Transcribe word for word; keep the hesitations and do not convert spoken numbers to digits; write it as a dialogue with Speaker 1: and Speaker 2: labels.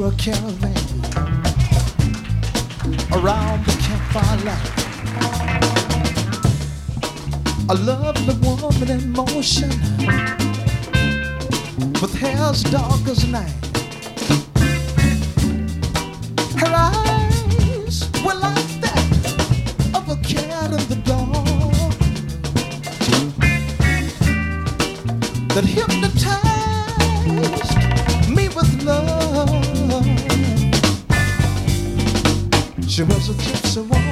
Speaker 1: a caravan around the campfire light. A lovely woman in motion with hair as dark as night. Her eyes were like that of a cat in the dark that hypnotized me with love. She was a gypsy woman